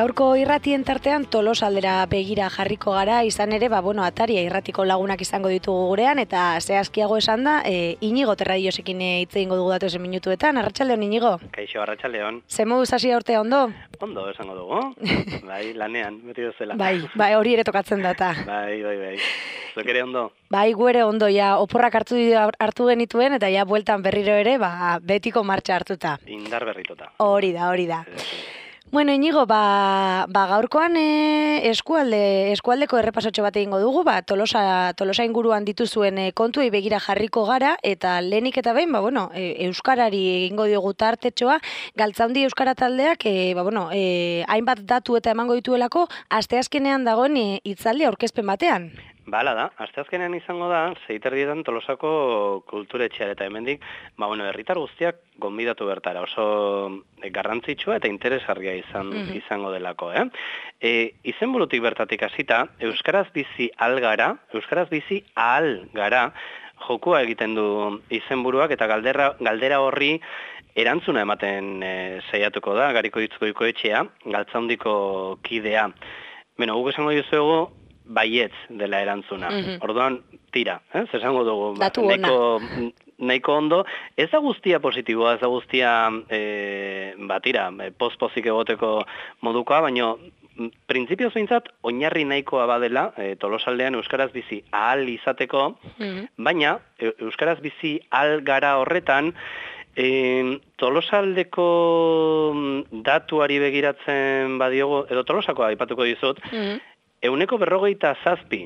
Gaurko irratien tartean Tolosaldera begira jarriko gara, izan ere, Ataria irratiko lagunak izango ditugu gurean, eta zehazkiago esan da, Inigo Terradiosekin hitz egingo dugu datozen minutuetan. Arratsaldeon, Inigo. Kaixo, arratsaldeon. Ze moduz hasi urtea ondo? Ondo, esango dugu. Bai, lanean, beti dozela. Bai, hori ere tokatzen data. Bai. Zuek ere ondo? Bai, gu ere ondo, ja, oporrak hartu genituen, eta ja, bueltan berriro ere, betiko martxa hartuta. Indar berrituta. Hori da. Bueno, Inigo, gaurkoan eskualdeko errepasotxo bat egingo dugu, Tolosa inguruan dituzuen kontuei begira jarriko gara, eta lehenik eta behin, euskarari egingo diogu tartetxoa, Galtzaundi euskara taldeak, hainbat datu eta emango dituelako, asteazkenean dagoen hitzaldi aurkezpen batean. Bala da, asteazkenean izango da, 6:30 Tolosako kulturetxean, eta hemendik, herritar guztiak gonbidatu bertara, oso garrantzitsua eta interesgarria izango delako. Izenburutik bertatik hasita, euskaraz bizi ahal gara, jokua egiten du izenburuak, eta galdera horri erantzuna ematen saiatuko da, Gariko Hitzkoiko etxea, Galtzaundiko kidea. Guk esango dizuegu, baietz dela erantzuna. Orduan, tira, esango dugu. Datu ona. Nahiko ondo. Ez da guztia positiboa, ez da guztia, pozik egoteko modukoa, baina printzipioz behintzat, oinarri nahikoa badela, Tolosaldean euskaraz bizi ahal izateko, baina euskaraz bizi ahal gara horretan, Tolosaldeko datuari begiratzen badiogo, edo Tolosakoa aipatuko dizut, 47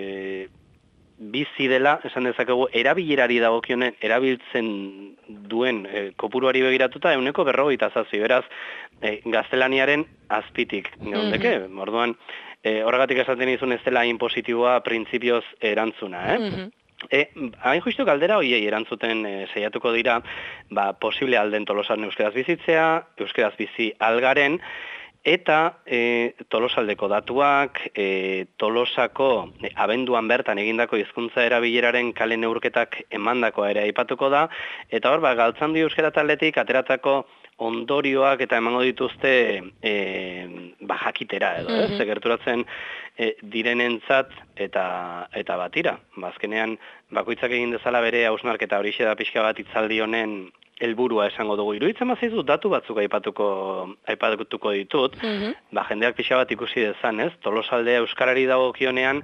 bizi dela, esan dezakegu, erabilerari dagokionen erabiltzen duen kopuruari begiratuta 47, beraz, gaztelaniaren azpitik gaundeke. Orduan, horregatik esaten izun ez dela inpositiboa printzipioz erantzuna, hain justu galdera hoiei erantzuten saiatuko dira, posible alden Tolosan euskaraz bizitzea, euskaraz bizi algaren, eta Tolosaldeko datuak, Tolosako abenduan bertan egindako hizkuntza erabileraren kale neurketak emandakoa ere aipatuko da, eta hor, Galtzaundi euskara taldetik ateratako ondorioak eta emango dituzte jakitera edo, ze gerturatzen direnentzat eta batira. Azkenean, bakoitzak egin dezala bere hausnarketa horixe da pixka bat hitzaldi honen helburua esango dugu. Iruditzen bazaizu datu batzuk aipatuko ditut, jendeak pixka bat ikusi dezan, Tolosaldea euskarari dagokionean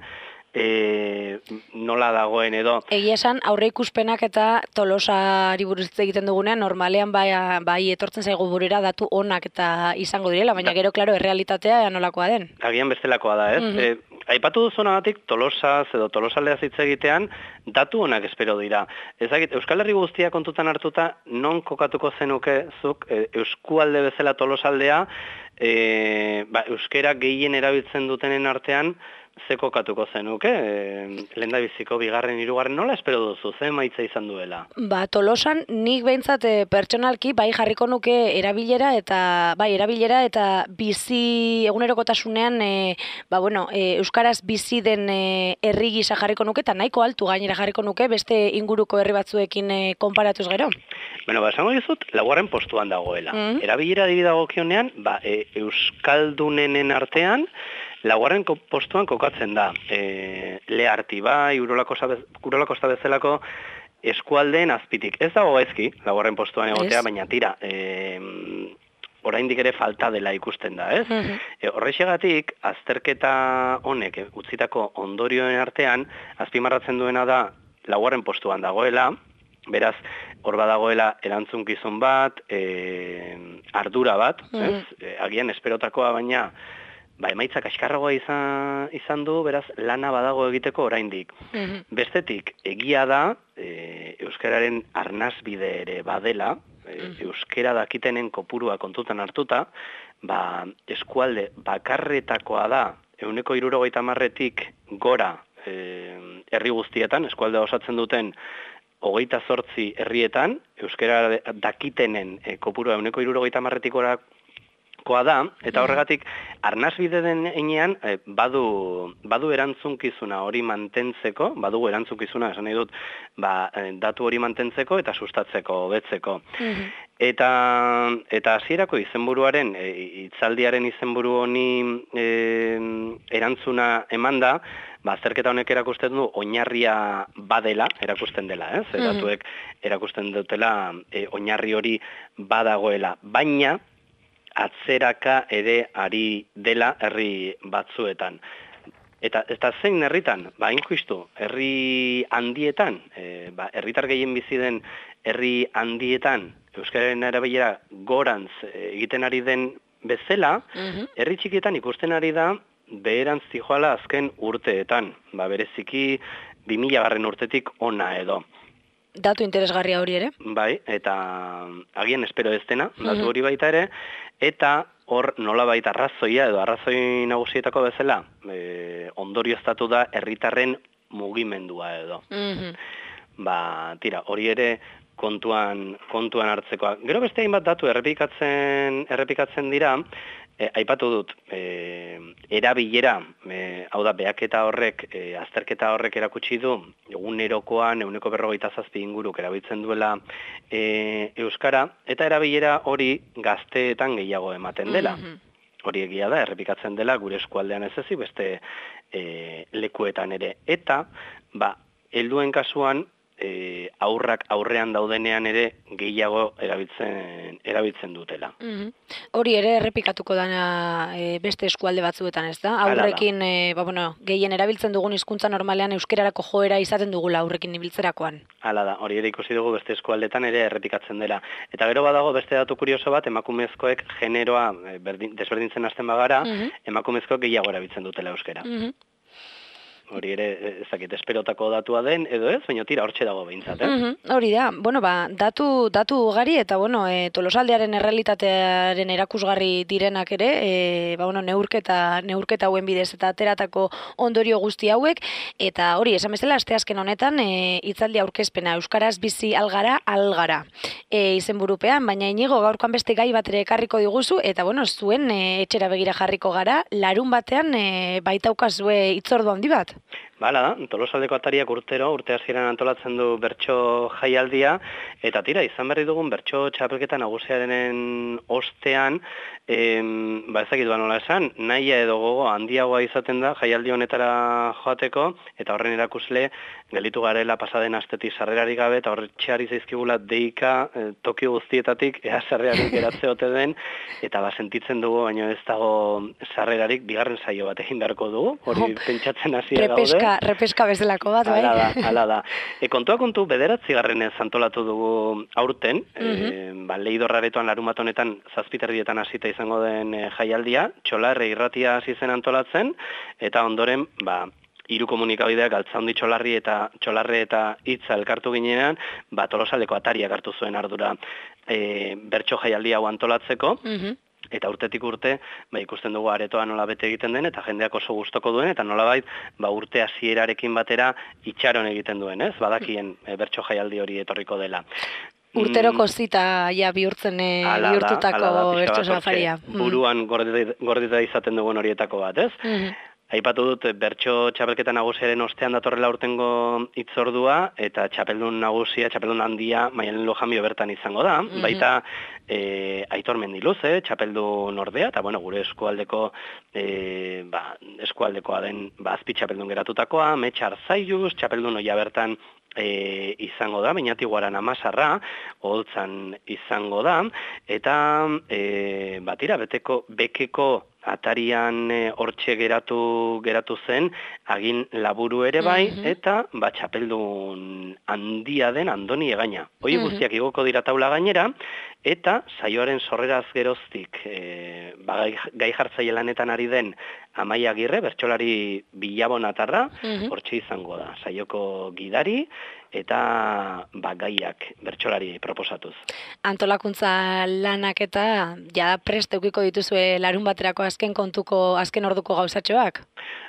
nola dagoen edo. Egia esan, aurre ikuspenak eta Tolosari buruz egiten dugunean, normalean bai etortzen zaigu burera datu onak eta izango direla, baina gero, klaro, errealitatea nolakoa den. Agian bestelakoa da, Aipatu duzunagatik Tolosaz edo Tolosaldeaz hitz egitean datu onak espero dira. Ezagit, Euskal Herri guztia kontutan hartuta non kokatuko zenuke zuk eskualde bezala Tolosaldea, euskera gehien erabiltzen dutenen artean ze kokatuko zenuke, lehendabiziko, bigarren, hirugarren, nola espero duzu, ze emaitza izan duela? Tolosan nik behintzat pertsonalki bai jarriko nuke erabilera eta bizi egunerokotasunean euskaraz bizi den herri gisa jarriko nuke eta nahiko altu gainera jarriko nuke beste inguruko herri batzuekin konparatuz gero. Esango dizut, laugarren postuan dagoela. Erabilera diri dagokionean, euskaldunenen artean, laugarren postuan kokatzen da. Leharti bai, Urolakosta bezalako eskualdeen azpitik. Ez dago gaizki, laugarren postuan egotea, baina tira, oraindik ere falta dela ikusten da, Horrexegatik, azterketa honek utzitako ondorioen artean, azpimarratzen duena da, laugarren postuan dagoela, beraz, hor badagoela erantzunkizun bat, ardura bat, agian esperotakoa baina, emaitza kaskarragoa izan du, beraz, lana badago egiteko oraindik. Bestetik, egia da, euskararen arnasbide ere badela, euskera dakitenen kopurua kontutan hartuta, eskualde bakarretakoa da, 70%tik gora herri guztietan, eskualdea osatzen duten 28 herrietan, euskara dakitenen kopurua 70%tik gora beharrezkoa da, eta horregatik, arnasbide den enean, badu erantzunkizuna hori mantentzeko, badugu erantzunkizuna, esan nahi dut, datu hori mantentzeko eta sustatzeko, hobetzeko. Eta hasierako izenburuaren, hitzaldiaren izenburu honi erantzuna eman da, azterketa honek erakusten du oinarria badela, erakusten dela, ez? Datuek erakusten dutela oinarri hori badagoela, baina atzeraka ere ari dela herri batzuetan. Eta zein herritan? Hain justu, herri handietan, herritar gehien bizi den herri handietan, euskararen erabilera gorantz egiten ari den bezala, herri txikietan ikusten ari da beherantz zijoala azken urteetan, bereziki 2000 urtetik ona edo. Datu interesgarria hori ere? Bai, eta agian espero ez dena, datu hori baita ere, eta hor nolabait arrazoia edo arrazoi nagusietako bezala ondorioztatu da herritarren mugimendua edo. Tira, hori ere kontuan hartzekoa. Gero beste hainbat datu errepikatzen dira, aipatu dut, erabilera, hau da, behaketa horrek, azterketa horrek erakutsi du, egunerokoan, 47 inguruk erabiltzen duela euskara, eta erabilera hori gazteetan gehiago ematen dela. Hori egia da, errepikatzen dela, gure eskualdean ez ezik, beste lekuetan ere. Eta, helduen kasuan, aurrak aurrean daudenean ere gehiago erabiltzen dutela. Hori ere errepikatuko dana beste eskualde batzuetan, ez da? Aurrekin, gehien erabiltzen dugun hizkuntza normalean euskerarako joera izaten dugula aurrekin ibiltzerakoan. Hala da, hori ere ikusi dugu beste eskualdetan ere errepikatzen dela. Eta gero badago beste datu kurioso bat, emakumezkoek generoa desberdintzen hasten bagara, emakumezkoek gehiago erabiltzen dutela euskera. Hori ere, ezakit, esperotako datua den, edo ez, baina tira hortxe dago behintzat, Hori da, datu ugari eta, Tolosaldearen errealitatearen erakusgarri direnak ere, neurketa hauen bidez eta ateratako ondorio guzti hauek, eta hori, esan bezala, asteazken honetan, hitzaldi aurkezpena, euskaraz bizi algara, izenburupean, baina Inigo gaurkoan beste gai bat ere ekarriko diguzu, eta, zuen etxera begira jarriko gara, larun batean baitaukazue hitzordu handi bat. Hala da, Tolosaldeko atariak urte hasieran antolatzen du bertso jaialdia, eta tira, izan berri dugun bertso txapelketa nagusiaren ostean, ezakit nola esan, nahia edo gogo handiagoa izaten da jaialdi honetara joateko, eta horren erakusle gelditu garela pasaden astetik sarrerarik gabe, eta horretxeari zaizkigula deika toki guztietatik ea sarrerarik geratze ote den, eta sentitzen dugu, baina ez dago sarrerarik, bigarren saio bat egin beharko dugu, hori pentsatzen hasia gaude. Repeska bezalako bat, bai? Hala da. Kontua kontu 9. antolatu dugu aurten, Leidorraretoan larun bat honetan 7:30 hasita izango den jaialdia, Txolarre irratia hasi zen antolatzen, eta ondoren, hiru komunikabideak Galtzaundi Txolarre eta Hitza elkartu ginean, Tolosaldeko atariak hartu zuen ardura bertso jaialdia hau antolatzeko, eta urtetik urte, ikusten dugu aretoa nola bete egiten den, eta jendeak oso gustoko duen, eta nolabait, urte hasierarekin batera itxaron egiten duen, ez? Badakien bertso jaialdi hori etorriko dela. Urteroko zita bihurtutako bertso safaria. Buruan gordita izaten dugun horietako bat, ez? Aipatu dut bertso txapelketa nagusiaren ostean datorrela urtengo hitzordua, eta txapeldun handia Maialen Lujambio bertan izango da, baita Aitor Mendiluze, txapeldun ordea, eta gure eskualdekoa den azpi txapeldun geratutakoa, Metxar Zaiuz, txapeldun oia bertan izango da, Beñati Guaran Amasarra, Oholtzan izango da, eta bekeko atarian hortxe geratu zen, agin laburu ere bai, eta txapeldun handia den Andoni Egaña. Hoi guztiak igoko dira taula gainera, eta saioaren sorreraz geroztik gai jartzaile lanetan ari den Amaia Agirre, bertsolari bilabonatarra, hortxe izango da. Saioko gidari eta gaiak bertsolari proposatuz. Antolakuntza lanak eta prest eukiko dituzue larun baterako azken orduko gauzatxoak?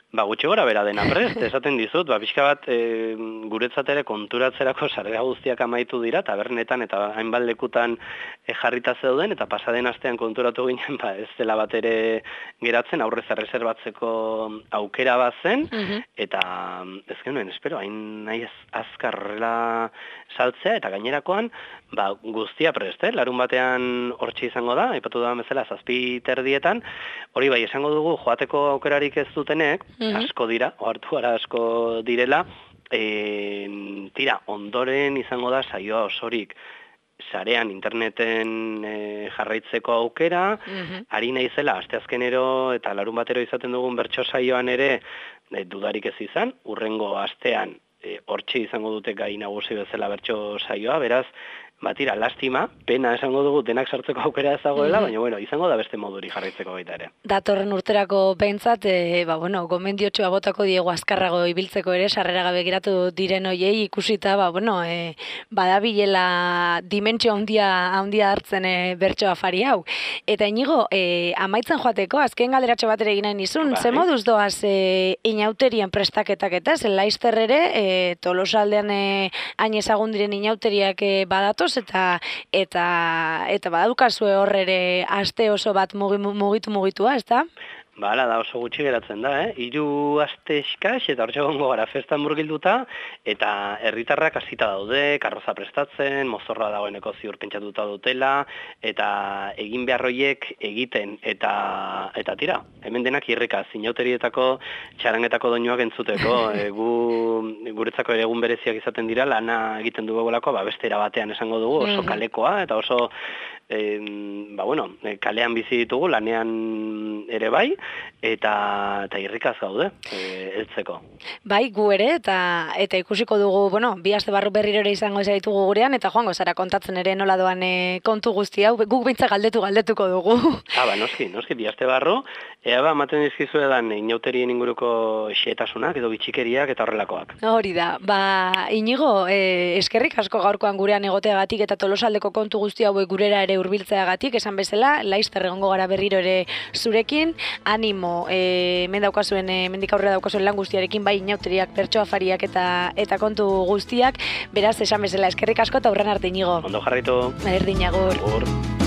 Gutxi gora bera dena prest, esaten dizut, pixka bat guretzat ere konturatzerako sarrera guztiak amaitu dira, tabernetan eta hainbat lekutan jarrita zeuden, eta pasaden astean konturatu ginen, ez dela bat ere geratzen, aurrez erreserbatzeko aukera bat zen, eta ez genuen, espero, hain nahi azkar horrela saltzea, eta gainerakoan, guztia prest, larun batean hortxe izango da, aipatu da bezala 7:30, hori bai, esango dugu, joateko aukerarik ez dutenek, asko dira, ohartu gara asko direla, tira, ondoren izango da saioa osorik, sarean interneten jarraitzeko aukera, ari naizela asteazkenero eta larun batero izaten dugun bertso saioan ere dudarik ez izan, urrengo astean hortxe izango dute gai nagusi bezala bertso saioa, beraz, tira, lastima, pena esango dugu denak sartzeko aukera ez dagoela, baina bueno, izango da beste moduri jarraitzeko baita ere. Datorren urterako behintzat, gomendiotxoa botako diegu azkarrago ibiltzeko ere, sarrera gabe geratu diren hoiei ikusita, badabilela dimentsio handia hartzen bertso afari hau. Eta Inigo, amaitzen joateko, azken galderatxo bat ere egin nahi nizun, ze moduz doaz inauterien prestaketak eta, zen Laizter ere, Tolosaldean hain ezagun diren inauteriak badatoz, eta badukazue hor ere aste oso bat mugitua, ez da? Da oso gutxi geratzen da, 3 aste eskas, eta hortxe gongo gara festan murgilduta, eta herritarrak hasita daude, karroza prestatzen, mozorroa dagoeneko ziur pentsatuta dutela, eta egin beharroiek egiten, eta tira, hemen denak irrikaz, inauterietako txarangetako doinuak entzuteko, guretzako ere egun bereziak izaten dira, lana egiten dugulako, beste era batean esango dugu, oso kalekoa, eta oso kalean bizi ditugu, lanean ere bai, eta irrikaz gaude, heltzeko. Bai, gu ere, eta ikusiko dugu, 2 aste barru berriro ere izango ditugu gurean, eta joango zara kontatzen ere nola doan kontu guzti hau, guk bintza galdetuko dugu. Noski, 2 aste barru, ea ematen dizkizu edan inauterien inguruko xehetasunak edo bitxikeriak eta horrelakoak. Hori da, Inigo, eskerrik asko gaurkoan gurean egoteagatik eta Tolosaldeko kontu guzti hauek gurera ere hurbiltzeagatik, esan bezala, Laizter egongo gara berriro ere zurekin, animo, mendik aurrera daukazuen lan guztiarekin, bai inauteriak, bertso afariak eta kontu guztiak, beraz, esan bezala, eskerrik asko eta hurren arte, Inigo. Ondo jarraitu. Berdin, agur.